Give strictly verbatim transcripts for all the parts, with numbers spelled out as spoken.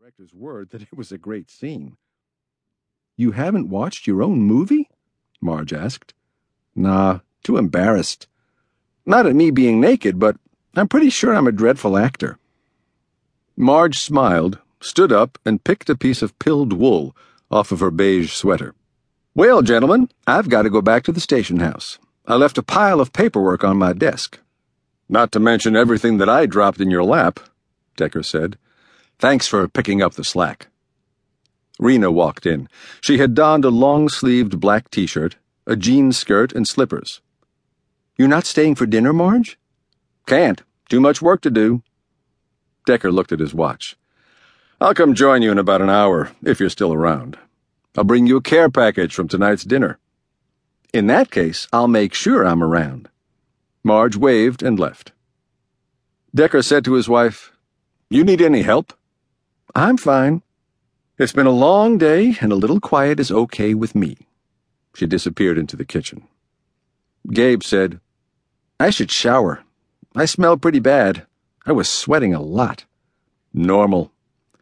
Director's word that it was a great scene. "You haven't watched your own movie?" Marge asked. "Nah, too embarrassed. Not at me being naked, but I'm pretty sure I'm a dreadful actor." Marge smiled, stood up, and picked a piece of pilled wool off of her beige sweater. "Well, gentlemen, I've got to go back to the station house. I left a pile of paperwork on my desk." "Not to mention everything that I dropped in your lap," Decker said. "Thanks for picking up the slack." Rena walked in. She had donned a long-sleeved black t-shirt, a jean skirt, and slippers. "You're not staying for dinner, Marge?" "Can't. Too much work to do." Decker looked at his watch. "I'll come join you in about an hour, if you're still around. I'll bring you a care package from tonight's dinner." "In that case, I'll make sure I'm around." Marge waved and left. Decker said to his wife, "You need any help?" "I'm fine. It's been a long day, and a little quiet is okay with me." She disappeared into the kitchen. Gabe said, "I should shower. I smell pretty bad. I was sweating a lot." "Normal."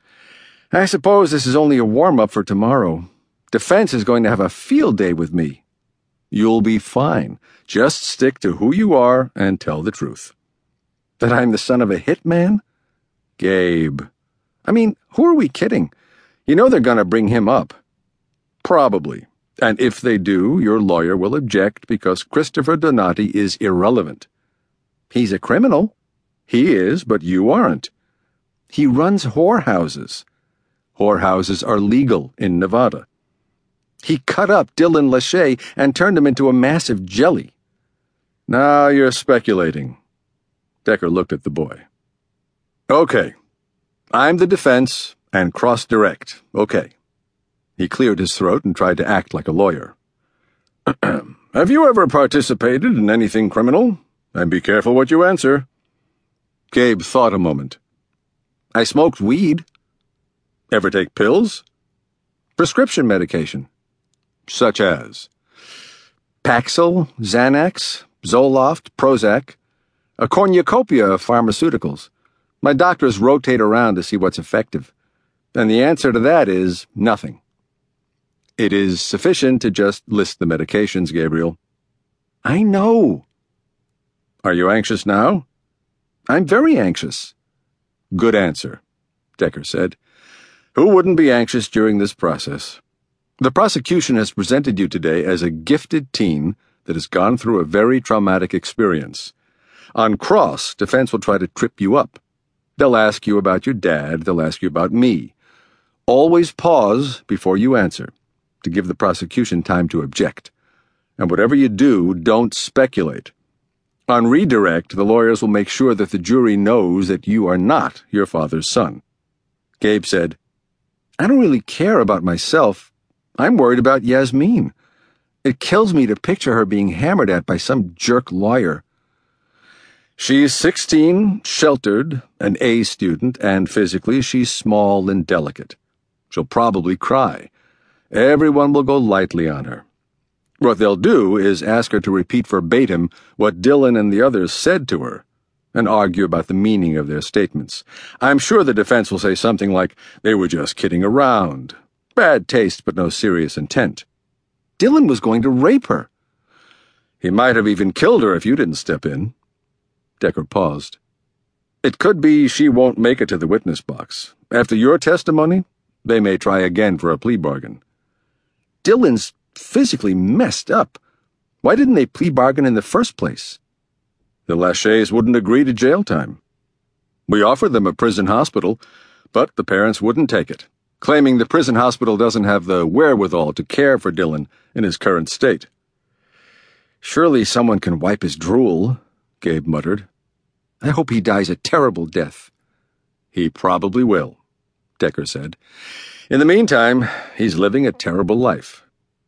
"I suppose this is only a warm-up for tomorrow. Defense is going to have a field day with me." "You'll be fine. Just stick to who you are and tell the truth." "That I'm the son of a hitman?" "Gabe. I mean, who are we kidding? You know they're going to bring him up." "Probably. And if they do, your lawyer will object because Christopher Donati is irrelevant." "He's a criminal." "He is, but you aren't." "He runs whorehouses." "Whorehouses are legal in Nevada." "He cut up Dylan Lachey and turned him into a massive jelly." "Now you're speculating." Decker looked at the boy. "Okay. I'm the defense and cross-direct. Okay." He cleared his throat and tried to act like a lawyer. "Have you ever participated in anything criminal? And be careful what you answer." Gabe thought a moment. "I smoked weed." "Ever take pills?" "Prescription medication." "Such as?" "Paxil, Xanax, Zoloft, Prozac, a cornucopia of pharmaceuticals. My doctors rotate around to see what's effective. And the answer to that is nothing." "It is sufficient to just list the medications, Gabriel." "I know." "Are you anxious now?" "I'm very anxious." "Good answer," Decker said. "Who wouldn't be anxious during this process? The prosecution has presented you today as a gifted teen that has gone through a very traumatic experience. On cross, defense will try to trip you up. They'll ask you about your dad, they'll ask you about me. Always pause before you answer, to give the prosecution time to object. And whatever you do, don't speculate. On redirect, the lawyers will make sure that the jury knows that you are not your father's son." Gabe said, "I don't really care about myself. I'm worried about Yasmin. It kills me to picture her being hammered at by some jerk lawyer." "She's sixteen, sheltered, an A student, and physically she's small and delicate. She'll probably cry. Everyone will go lightly on her. What they'll do is ask her to repeat verbatim what Dylan and the others said to her, and argue about the meaning of their statements. I'm sure the defense will say something like, they were just kidding around. Bad taste, but no serious intent. Dylan was going to rape her. He might have even killed her if you didn't step in." Decker paused. "It could be she won't make it to the witness box. After your testimony, they may try again for a plea bargain." "Dylan's physically messed up. Why didn't they plea bargain in the first place?" "The Lachays wouldn't agree to jail time. We offered them a prison hospital, but the parents wouldn't take it, claiming the prison hospital doesn't have the wherewithal to care for Dylan in his current state." "Surely someone can wipe his drool," Gabe muttered. "I hope he dies a terrible death." "He probably will," Decker said. "In the meantime, he's living a terrible life."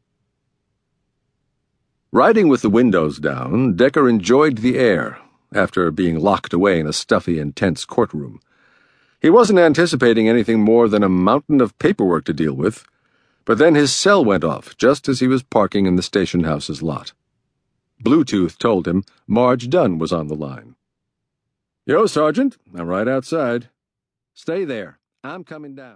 Riding with the windows down, Decker enjoyed the air after being locked away in a stuffy and tense courtroom. He wasn't anticipating anything more than a mountain of paperwork to deal with, but then his cell went off just as he was parking in the station house's lot. Bluetooth told him Marge Dunn was on the line. "Yo, Sergeant, I'm right outside." "Stay there. I'm coming down."